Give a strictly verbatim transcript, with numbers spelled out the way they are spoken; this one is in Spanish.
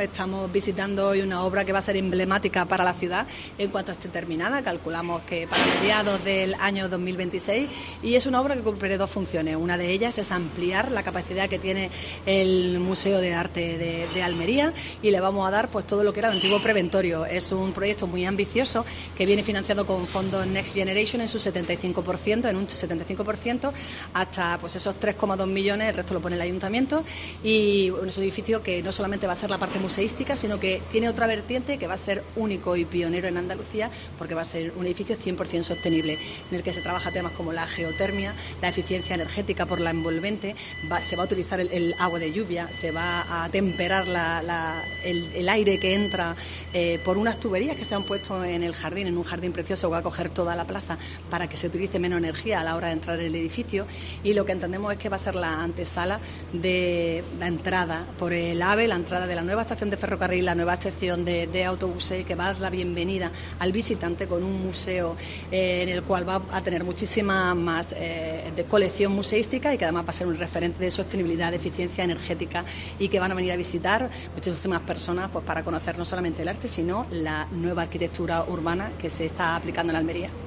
pues estamos visitando hoy una obra que va a ser emblemática para la ciudad en cuanto esté terminada. Calculamos que para mediados del año dos mil veintiséis, y es una obra que cumple dos funciones. Una de ellas es ampliar la capacidad que tiene el Museo de Arte de, de Almería, y le vamos a dar pues todo lo que era el antiguo preventorio. Es un proyecto muy ambicioso que viene financiado con fondos Next Generation en su setenta y cinco por ciento, en un setenta y cinco por ciento, hasta pues esos tres coma dos millones, el resto lo pone el ayuntamiento, y bueno, es un edificio que no solamente va a ser la parte museística, sino que tiene otra vertiente que va a ser único y pionero en Andalucía, porque va a ser un edificio cien por ciento sostenible, en el que se trabaja temas como la geotermia, la eficiencia energética por la envolvente, va, se va a utilizar el, el agua de lluvia, se va a temperar la, la, el, el aire que entra eh, por unas tuberías que se han puesto en el jardín, en un jardín precioso que va a coger toda la plaza para que se utilice menos energía a la hora de entrar en el edificio, y lo que entendemos es que va a ser la antesala de la entrada por el AVE, la entrada de la nueva estación de ferrocarril, la nueva estación de, de autobuses, que va a dar la bienvenida al visitante con un museo eh, en el cual va a tener muchísima más eh, de colección museística, y que además va a ser un referente de sostenibilidad, de eficiencia energética, y que van a venir a visitar muchísimas personas pues para conocer no solamente el arte, sino la nueva arquitectura urbana que se está aplicando en Almería.